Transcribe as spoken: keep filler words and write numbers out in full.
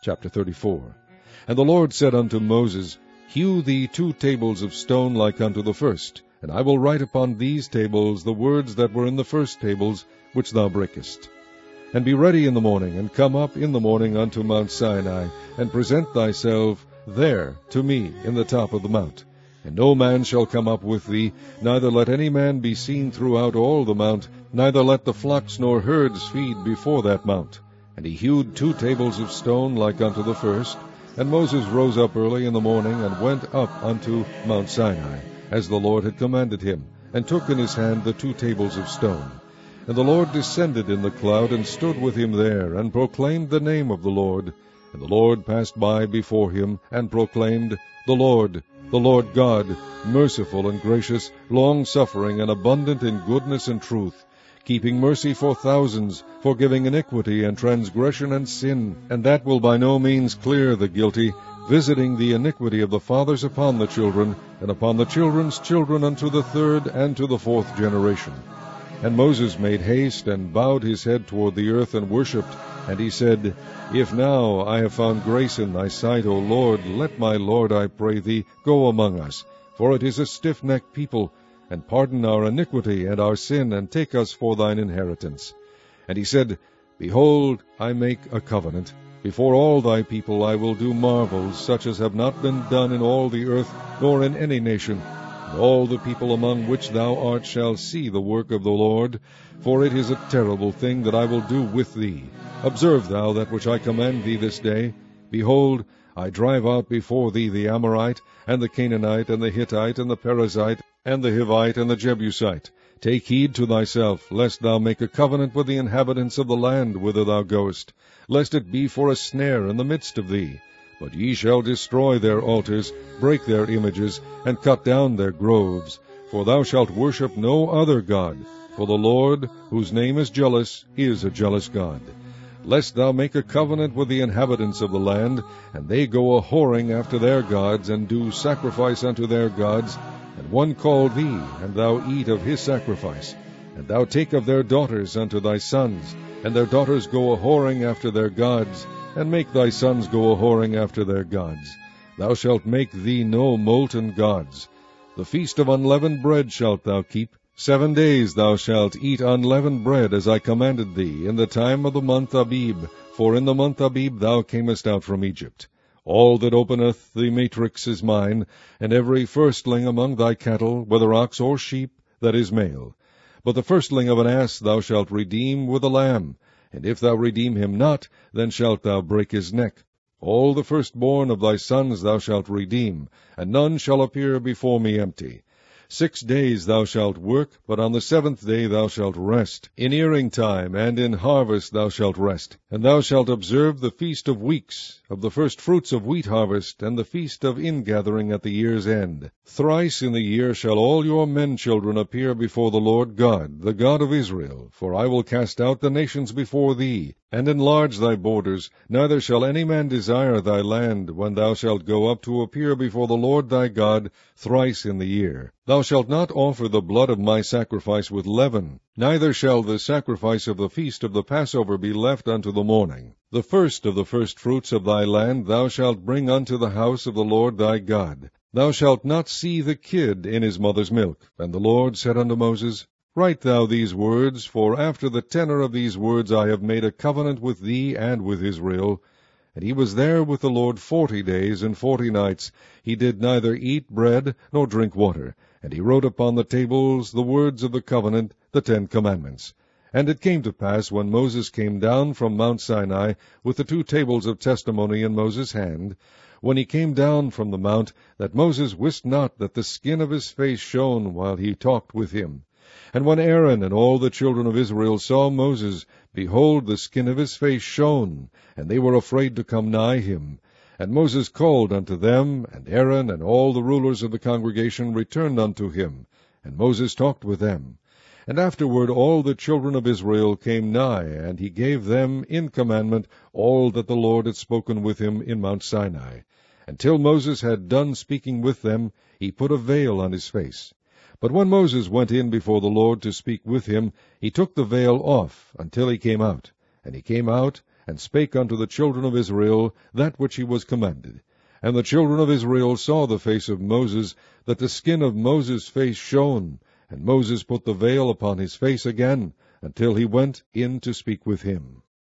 Chapter thirty-four. And the Lord said unto Moses, Hew thee two tables of stone like unto the first, and I will write upon these tables the words that were in the first tables, which thou breakest. And be ready in the morning, and come up in the morning unto Mount Sinai, and present thyself there to me in the top of the mount. And no man shall come up with thee, neither let any man be seen throughout all the mount, neither let the flocks nor herds feed before that mount. And he hewed two tables of stone like unto the first. And Moses rose up early in the morning, and went up unto Mount Sinai, as the Lord had commanded him, and took in his hand the two tables of stone. And the Lord descended in the cloud, and stood with him there, and proclaimed the name of the Lord. And the Lord passed by before him, and proclaimed, The Lord, the Lord God, merciful and gracious, long-suffering, and abundant in goodness and truth, keeping mercy for thousands, forgiving iniquity and transgression and sin, and that will by no means clear the guilty, visiting the iniquity of the fathers upon the children, and upon the children's children unto the third and to the fourth generation. And Moses made haste, and bowed his head toward the earth, and worshipped. And he said, If now I have found grace in thy sight, O Lord, let my Lord, I pray thee, go among us, for it is a stiff-necked people, and pardon our iniquity and our sin, and take us for thine inheritance. And he said, Behold, I make a covenant. Before all thy people I will do marvels, such as have not been done in all the earth, nor in any nation. And all the people among which thou art shall see the work of the Lord, for it is a terrible thing that I will do with thee. Observe thou that which I command thee this day. Behold, I drive out before thee the Amorite, and the Canaanite, and the Hittite, and the Perizzite, and the Hivite, and the Jebusite. Take heed to thyself, lest thou make a covenant with the inhabitants of the land whither thou goest, lest it be for a snare in the midst of thee. But ye shall destroy their altars, break their images, and cut down their groves. For thou shalt worship no other God, for the Lord, whose name is jealous, is a jealous God. Lest thou make a covenant with the inhabitants of the land, and they go a-whoring after their gods, and do sacrifice unto their gods, and one call thee, and thou eat of his sacrifice. And thou take of their daughters unto thy sons, and their daughters go a-whoring after their gods, and make thy sons go a-whoring after their gods. Thou shalt make thee no molten gods. The feast of unleavened bread shalt thou keep. Seven days thou shalt eat unleavened bread, as I commanded thee, in the time of the month Abib, for in the month Abib thou camest out from Egypt. All that openeth the matrix is mine, and every firstling among thy cattle, whether ox or sheep, that is male. But the firstling of an ass thou shalt redeem with a lamb, and if thou redeem him not, then shalt thou break his neck. All the firstborn of thy sons thou shalt redeem, and none shall appear before me empty. Six days thou shalt work, but on the seventh day thou shalt rest. In earing time and in harvest thou shalt rest. And thou shalt observe the feast of weeks, of the first fruits of wheat harvest, and the feast of ingathering at the year's end. Thrice in the year shall all your men children appear before the Lord God, the God of Israel. For I will cast out the nations before thee, and enlarge thy borders. Neither shall any man desire thy land, when thou shalt go up to appear before the Lord thy God thrice in the year. Thou shalt not offer the blood of my sacrifice with leaven, neither shall the sacrifice of the feast of the Passover be left unto the morning. The first of the firstfruits of thy land thou shalt bring unto the house of the Lord thy God. Thou shalt not see the kid in his mother's milk. And the Lord said unto Moses, Write thou these words, for after the tenor of these words I have made a covenant with thee and with Israel. And he was there with the Lord forty days and forty nights. He did neither eat bread nor drink water. And he wrote upon the tables the words of the covenant, the Ten Commandments. And it came to pass, when Moses came down from Mount Sinai, with the two tables of testimony in Moses' hand, when he came down from the mount, that Moses wist not that the skin of his face shone while he talked with him. And when Aaron and all the children of Israel saw Moses, behold, the skin of his face shone, and they were afraid to come nigh him. And Moses called unto them, and Aaron and all the rulers of the congregation returned unto him. And Moses talked with them. And afterward all the children of Israel came nigh, and he gave them in commandment all that the Lord had spoken with him in Mount Sinai. Until Moses had done speaking with them, he put a veil on his face. But when Moses went in before the Lord to speak with him, he took the veil off until he came out. And he came out, and spake unto the children of Israel that which he was commanded. And the children of Israel saw the face of Moses, that the skin of Moses' face shone, and Moses put the veil upon his face again, until he went in to speak with him.